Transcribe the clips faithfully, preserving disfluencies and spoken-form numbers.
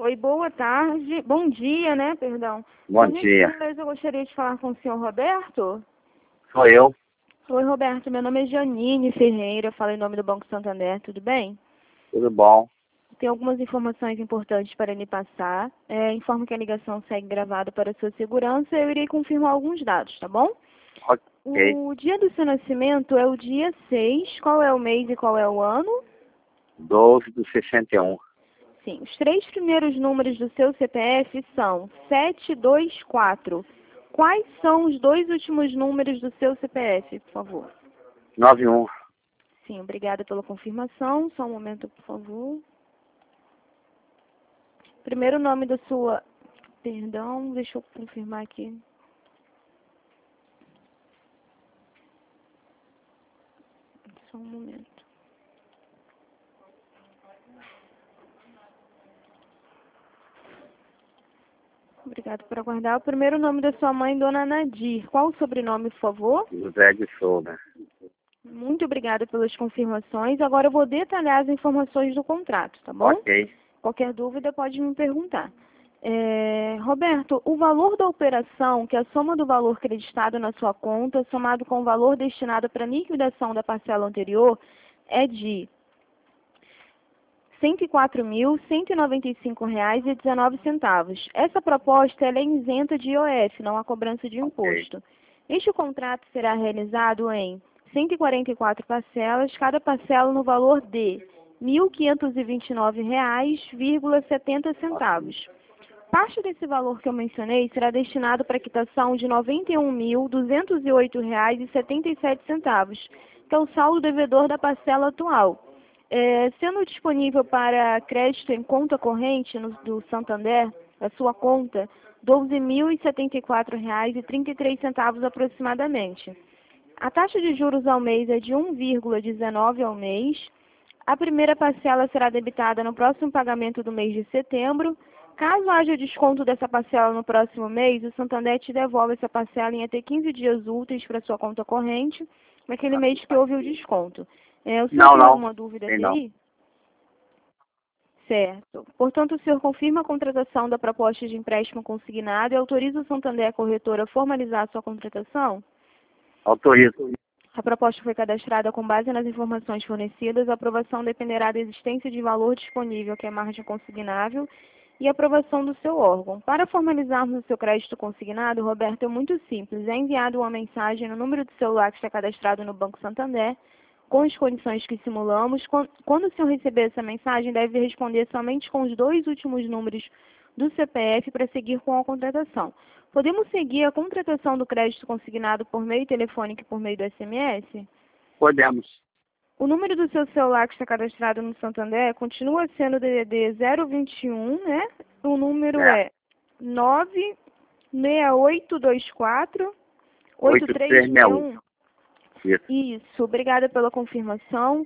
Oi, boa tarde. Bom dia, né? Perdão. Bom Por dia. gentileza, eu gostaria de falar com o senhor Roberto. Sou eu. Oi, Roberto. Meu nome é Janine Ferreira. Eu falo em nome do Banco Santander. Tudo bem? Tudo bom? Tem algumas informações importantes para lhe passar. É, informo que a ligação segue gravada para sua segurança. Eu irei confirmar alguns dados, tá bom? Ok. O dia do seu nascimento é o dia seis. Qual é o mês e qual é o ano? doze do sessenta e um. Sim. Os três primeiros números do seu C P F são sete dois quatro. Quais são os dois últimos números do seu C P F, por favor? noventa e um. Sim, obrigada pela confirmação. Só um momento, por favor. Primeiro nome da sua... Perdão, deixa eu confirmar aqui. Só um momento. Obrigada por aguardar. O primeiro nome da sua mãe, Dona Nadir. Qual o sobrenome, por favor? José de Souza. Muito obrigada pelas confirmações. Agora eu vou detalhar as informações do contrato, tá bom? Ok. Qualquer dúvida pode me perguntar. É, Roberto, o valor da operação, que é a soma do valor creditado na sua conta, somado com o valor destinado para liquidação da parcela anterior, é de cento e quatro mil, cento e noventa e cinco reais e dezenove centavos. Essa proposta ela é isenta de I O F, não há cobrança de imposto. Este contrato será realizado em cento e quarenta e quatro parcelas, cada parcela no valor de mil quinhentos e vinte e nove reais e setenta centavos. Parte desse valor que eu mencionei será destinado para a quitação de noventa e um mil, duzentos e oito reais e setenta e sete centavos, que é o saldo devedor da parcela atual. É, sendo disponível para crédito em conta corrente no, do Santander, a sua conta, doze mil e setenta e quatro reais e trinta e três centavos aproximadamente. A taxa de juros ao mês é de um vírgula dezenove ao mês. A primeira parcela será debitada no próximo pagamento do mês de setembro. Caso haja desconto dessa parcela no próximo mês, o Santander te devolve essa parcela em até quinze dias úteis para sua conta corrente, naquele mês que houve o desconto. É, o senhor Não, tem não. alguma dúvida Tem até não. aí? Certo. Portanto, o senhor confirma a contratação da proposta de empréstimo consignado e autoriza o Santander Corretora a formalizar a sua contratação? Autorizo. A proposta foi cadastrada com base nas informações fornecidas. A aprovação dependerá da existência de valor disponível, que é margem consignável, e a aprovação do seu órgão. Para formalizarmos o seu crédito consignado, Roberto, é muito simples. É enviado uma mensagem no número de celular que está cadastrado no Banco Santander, com as condições que simulamos. Quando o senhor receber essa mensagem, deve responder somente com os dois últimos números do C P F para seguir com a contratação. Podemos seguir a contratação do crédito consignado por meio telefônico e por meio do S M S? Podemos. O número do seu celular que está cadastrado no Santander continua sendo o D D D zero vinte e um, né? O número É. é nove seis oito dois quatro oito oito três três seis seis um. um. Isso. Isso, obrigada pela confirmação.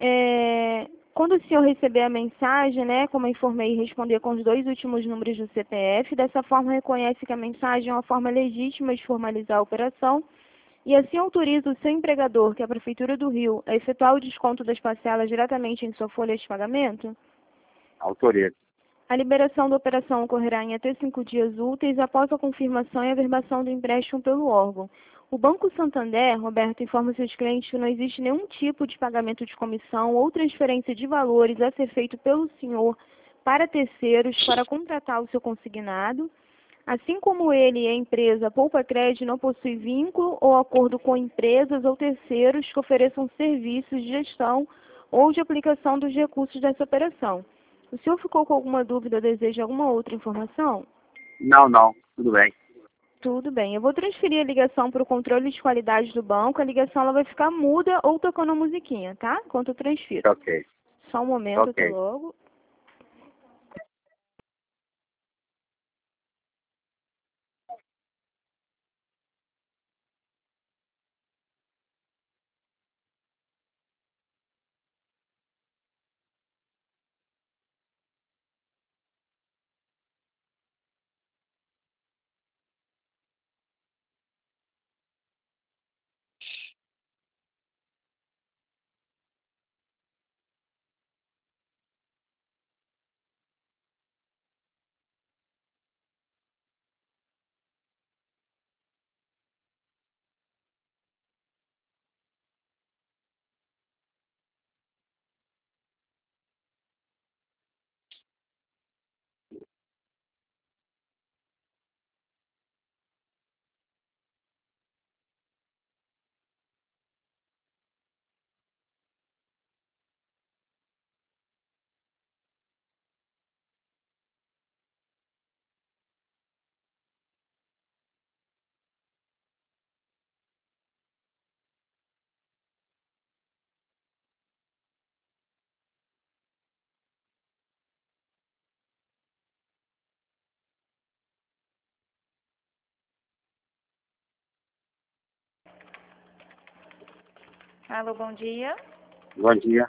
É, quando o senhor receber a mensagem, né, como eu informei, responder com os dois últimos números do C P F, dessa forma reconhece que a mensagem é uma forma legítima de formalizar a operação e assim autoriza o seu empregador, que é a Prefeitura do Rio, a efetuar o desconto das parcelas diretamente em sua folha de pagamento? Autorizo. A liberação da operação ocorrerá em até cinco dias úteis após a confirmação e averbação do empréstimo pelo órgão. O Banco Santander, Roberto, informa seus clientes que não existe nenhum tipo de pagamento de comissão ou transferência de valores a ser feito pelo senhor para terceiros para contratar o seu consignado. Assim como ele e a empresa Poupa Crédito não possui vínculo ou acordo com empresas ou terceiros que ofereçam serviços de gestão ou de aplicação dos recursos dessa operação. O senhor ficou com alguma dúvida ou deseja alguma outra informação? Não, não. Tudo bem. Tudo bem. Eu vou transferir a ligação para o controle de qualidade do banco. A ligação ela vai ficar muda ou tocando a musiquinha, tá? Enquanto eu transfiro. Ok. Só um momento, até Ok. logo. Alô, bom dia. Bom dia.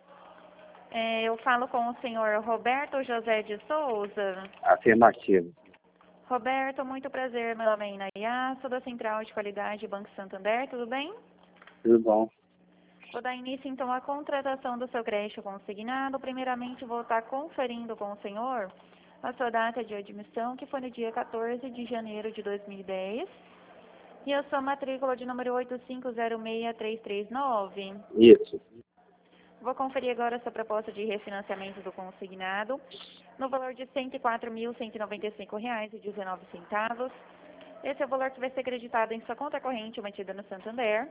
É, eu falo com o senhor Roberto José de Souza. Afirmativo. Roberto, muito prazer. Meu nome é Inaiá, sou da Central de Qualidade Banco Santander, tudo bem? Tudo bom? Vou dar início, então, à contratação do seu crédito consignado. Primeiramente, vou estar conferindo com o senhor a sua data de admissão, que foi no dia quatorze de janeiro de dois mil e dez, e a sua matrícula de número oito cinco zero seis três três nove. Isso. Vou conferir agora a sua proposta de refinanciamento do consignado, no valor de cento e quatro mil, cento e noventa e cinco reais e dezenove centavos. Esse é o valor que vai ser acreditado em sua conta corrente mantida no Santander.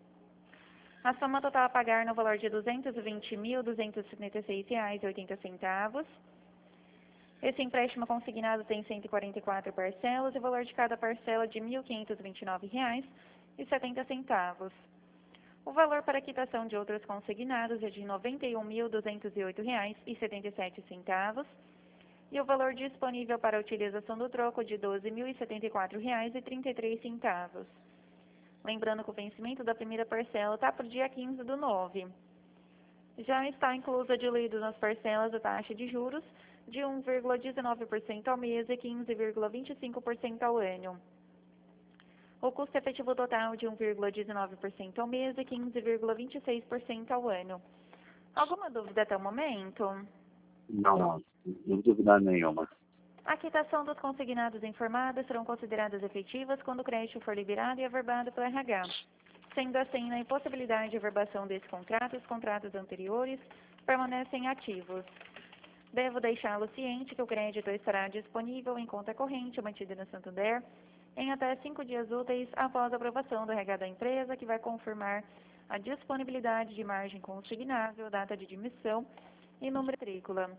A soma total a pagar no valor de duzentos e vinte mil, duzentos e setenta e seis reais e oitenta centavos. Esse empréstimo consignado tem cento e quarenta e quatro parcelas e o valor de cada parcela de mil quinhentos e vinte e nove reais e setenta centavos. O valor para quitação de outros consignados é de noventa e um mil, duzentos e oito reais e setenta e sete centavos. E o valor disponível para a utilização do troco de doze mil e setenta e quatro reais e trinta e três centavos. Lembrando que o vencimento da primeira parcela está para o dia quinze do nove. Já está inclusa diluído nas parcelas a taxa de juros de um vírgula dezenove por cento ao mês e quinze vírgula vinte e cinco por cento ao ano. O custo efetivo total de um vírgula dezenove por cento ao mês e quinze vírgula vinte e seis por cento ao ano. Alguma dúvida até o momento? Não, não. Não dúvida nenhuma. A quitação dos consignados informados serão consideradas efetivas quando o crédito for liberado e averbado pelo R H. Sendo assim, na impossibilidade de averbação desse contrato, os contratos anteriores permanecem ativos. Devo deixá-lo ciente que o crédito estará disponível em conta corrente mantida no Santander em até cinco dias úteis após a aprovação do R H da empresa, que vai confirmar a disponibilidade de margem consignável, data de admissão e número de matrícula.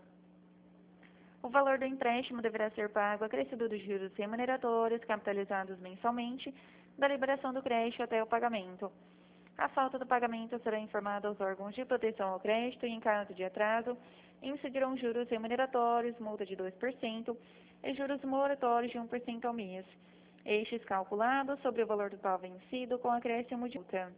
O valor do empréstimo deverá ser pago acrescido dos juros remuneratórios capitalizados mensalmente da liberação do crédito até o pagamento. A falta do pagamento será informada aos órgãos de proteção ao crédito e, em caso de atraso, incidirão juros remuneratórios, multa de dois por cento e juros moratórios de um por cento ao mês. Estes calculados sobre o valor total vencido com acréscimo de multa.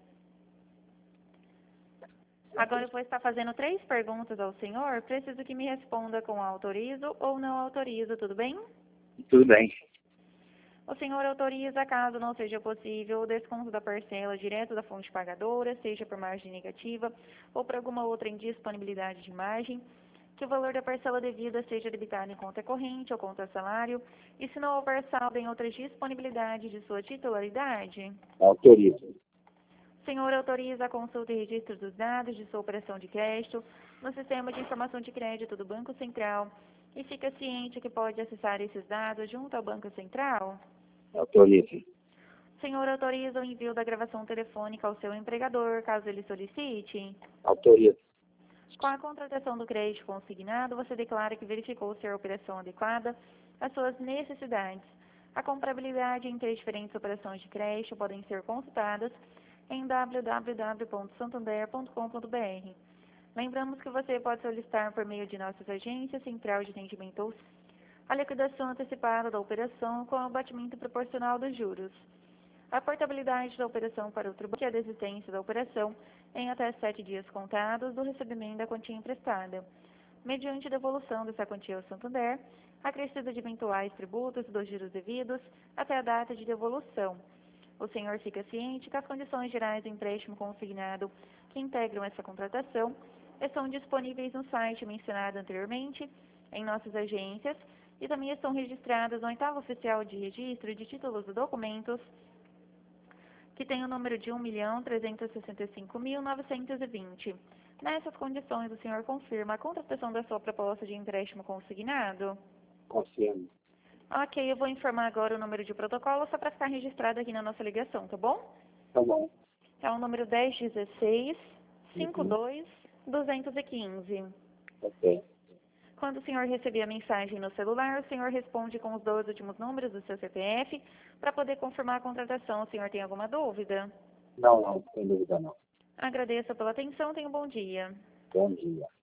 Agora eu vou estar fazendo três perguntas ao senhor. Preciso que me responda com autorizo ou não autorizo, tudo bem? Tudo bem. O senhor autoriza, caso não seja possível, o desconto da parcela direto da fonte pagadora, seja por margem negativa ou por alguma outra indisponibilidade de margem, que o valor da parcela devida seja debitado em conta corrente ou conta salário, e se não houver saldo em outras disponibilidades de sua titularidade? Autorizo. O senhor autoriza a consulta e registro dos dados de sua operação de crédito no Sistema de Informação de Crédito do Banco Central e fica ciente que pode acessar esses dados junto ao Banco Central? Autorizo. O senhor autoriza o envio da gravação telefônica ao seu empregador, caso ele solicite? Autorizo. Com a contratação do crédito consignado, você declara que verificou ser a operação adequada às suas necessidades. A comparabilidade entre as diferentes operações de crédito podem ser consultadas em w w w ponto santander ponto com ponto b r. Lembramos que você pode solicitar por meio de nossas agências, central de atendimento ou a liquidação antecipada da operação com o abatimento proporcional dos juros. A portabilidade da operação para o tributo e a desistência da operação em até sete dias contados do recebimento da quantia emprestada. Mediante devolução dessa quantia ao Santander, acrescida de eventuais tributos dos juros devidos até a data de devolução. O senhor fica ciente que as condições gerais do empréstimo consignado que integram essa contratação estão disponíveis no site mencionado anteriormente, em nossas agências, e também estão registradas no oitavo oficial de registro de títulos e documentos, que tem o número de um milhão trezentos e sessenta e cinco mil novecentos e vinte. Nessas condições, o senhor confirma a contratação da sua proposta de empréstimo consignado? Confirmo. Ok, eu vou informar agora o número de protocolo só para ficar registrado aqui na nossa ligação, tá bom? Tá bom. É o número dez dezesseis, cinquenta e dois, duzentos e quinze. Ok. Quando o senhor receber a mensagem no celular, o senhor responde com os dois últimos números do seu C P F para poder confirmar a contratação. O senhor tem alguma dúvida? Não, não, sem dúvida não. Agradeço pela atenção, tenha um bom dia. Bom dia.